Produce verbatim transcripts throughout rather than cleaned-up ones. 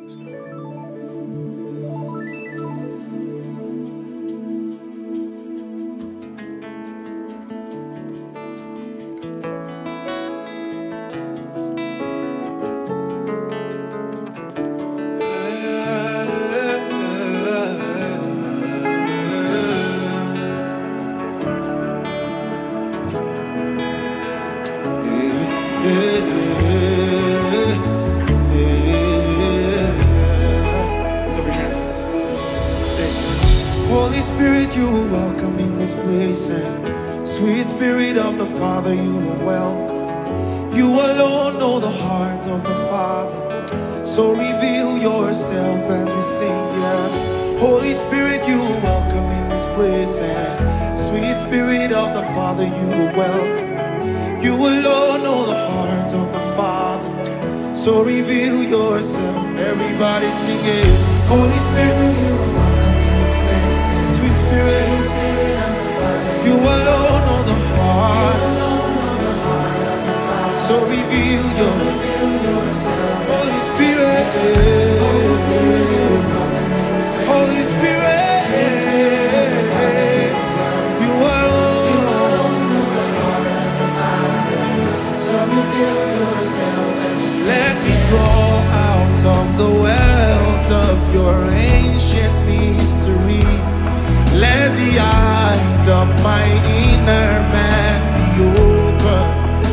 Holy Spirit, you are welcome in this place, and sweet Spirit of the Father, you are welcome. You alone know the heart of the Father, so reveal yourself as we sing, yeah. Holy Spirit, you are welcome in this place, and sweet Spirit of the Father, you are welcome. You alone know the heart of the Father, so reveal yourself. Everybody sing it. Holy Spirit, you are welcome in this place. Sweet Spirit, Sweet Spirit of the Father, you alone know the heart. You alone know the heart of the Father, so reveal, so reveal yourself. Holy Spirit, Holy Spirit, you are welcome in this place. Holy Spirit, Sweet Spirit of the Father, you alone know the heart of the Father, so reveal yourself. Let me draw out of the wells of your ancient mysteries. Let the eyes of my inner man be open,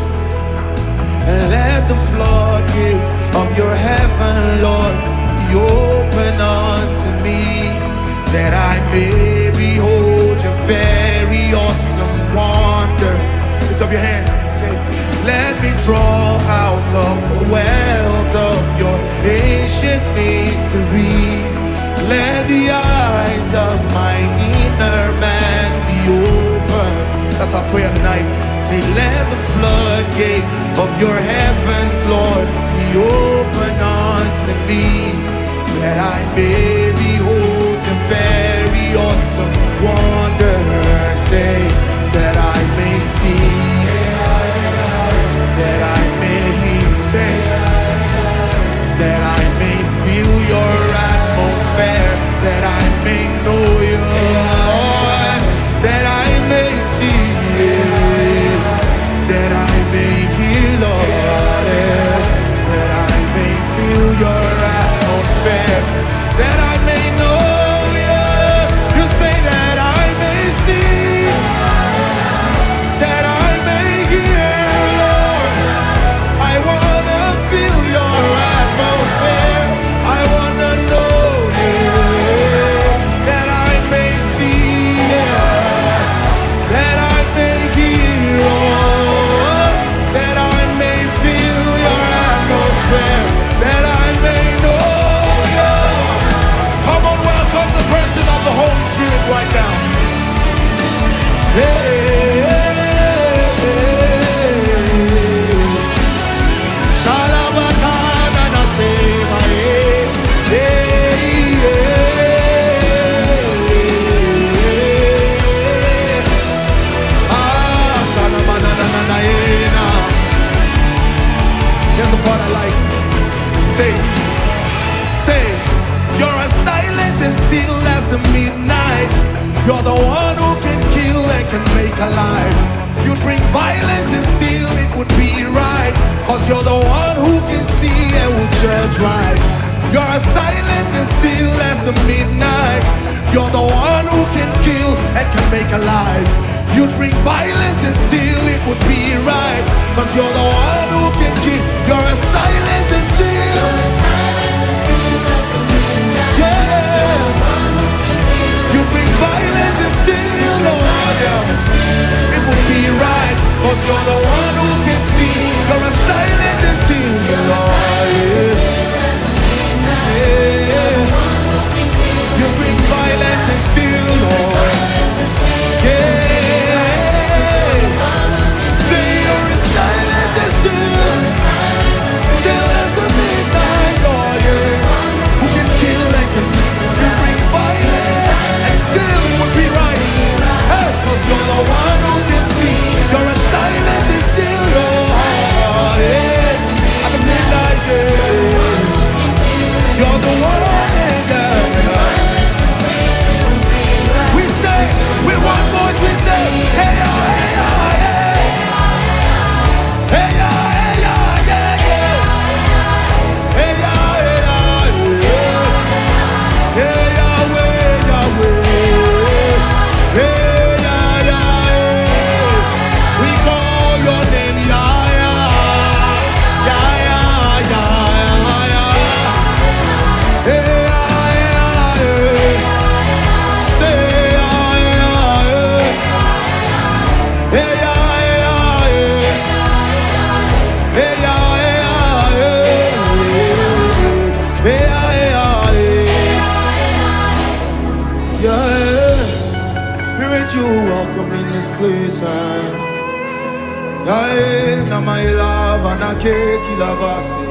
and let the floodgates of your heaven, Lord, be open unto me, that I may behold your very awesome wonder. Lift up your hands. Let me draw out of the wells of your ancient mysteries. Let the eyes of my inner man be open. That's our prayer tonight. Say, let the floodgates of your heavens, Lord, be open unto me, that I may behold your very awesome wonder. Say, that I may see, that I may hear, say, that I may feel your atmosphere, that I may know you, Lord, that I may see it, that I may hear, Lord, that I may feel your atmosphere, that I may know you. You say that I may see, that I may hear, Lord. I wanna feel your atmosphere. I wanna know you, that I may see, that I may hear, oh, that I may feel your atmosphere, that I may know you. Come on, welcome the person of the Holy Spirit right now. Hey. Here's the part I like. Say, say, you're as silent and still as the midnight. You're the one who can kill and can make alive. You'd bring violence and still it would be right, cause you're the one who can see and will judge right. You're as silent and still as the midnight. You're the one who can kill and can make alive. You'd bring violence and still it would be right, cause you're the one who can kill. You're as silent and still, yeah. You bring violence and still, Lord, yeah. It would be right, cause you're the one who can see. You're as silent and still, Lord, yeah. Yeah. You bring violence and still, Lord, yeah. Say you're as silent and still, still as the midnight. place. Yae na my love and a cake lavasi.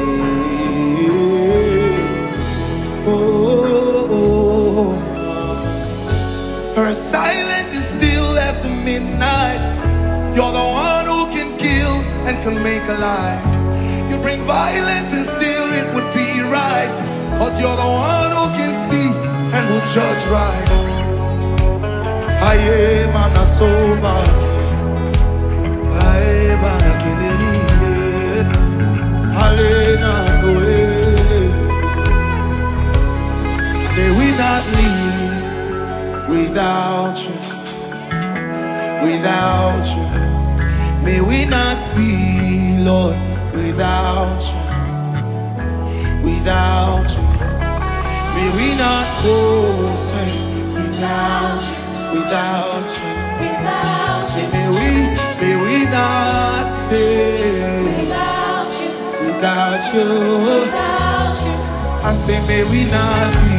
Oh, oh, oh. Her silence is still as the midnight. You're the one who can kill and can make alive. You bring violence and still it would be right, cause you're the one who can see and will judge right. I am an asova. I am an akileni. Alena noe. May we not leave without you, without you. May we not be, Lord, without you, without you. May we not go, say, without you, without you, without you. May we, may we not stay without you, without you, without you. I say, may we not be